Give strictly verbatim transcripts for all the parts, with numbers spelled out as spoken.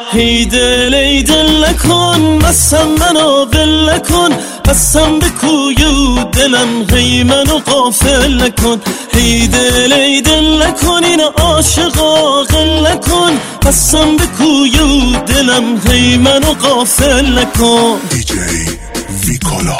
هی دل ای دل نکن مستم منو ول نکن هستم به کوی و دلم هی منو غافل نکن هی دل ای دل نکن این عاشقا غل نکن هستم به کوی و دلم هی منو غافل نکن دی جی ویکولا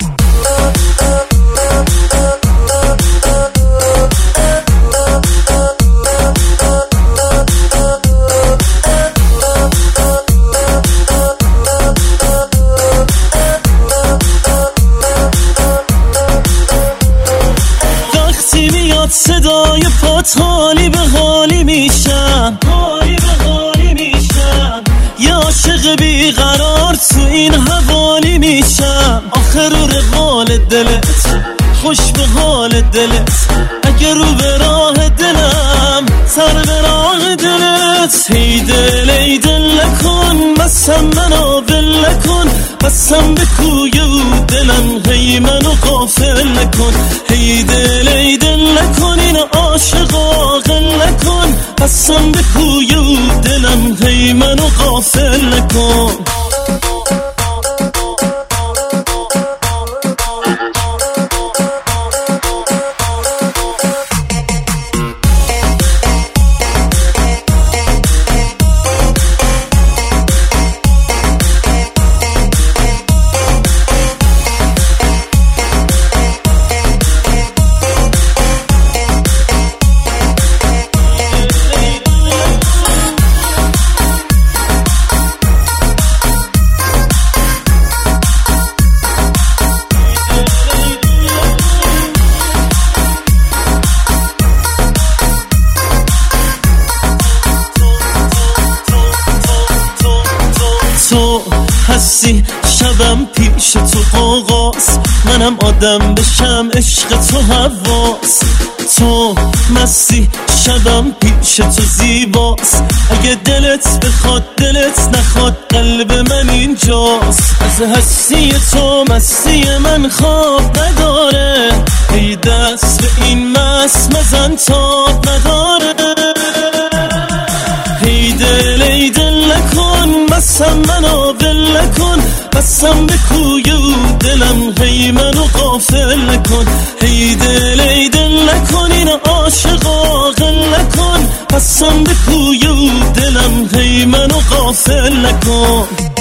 صدای پات حالی به حالی میشم حالی به حالی میشم یا عاشق بیقرار تو این حوالی میشم آخر رو روال دلت خوش به حال دلت اگر رو به راه دلم سر به راه دلت هی دل ای دل نکن مستم منو ول نکن بستم به کوی و دلم هی منو غافل نکن هی دل ای دل نکن این عاشقا غل نکن بستم به کوی و دلم هی منو غافل نکن تو هستی شبم پیش تو قوقاست منم آدم بشم عشق تو حواس تو مستی شبم پیش تو زیباست اگه دلت بخواد دلت نخواد قلب من اینجاست از هستی تو مستی من خواب نداره ای دست به این مست مزن تاب نداره هی دل ای دل نکن بستم منو ول نکن بستم به کوی و دلم هی منو غافل نکن هی دل ای دل نکن این عاشقا غل نکن بستم به کوی و دلم هی منو غافل نکن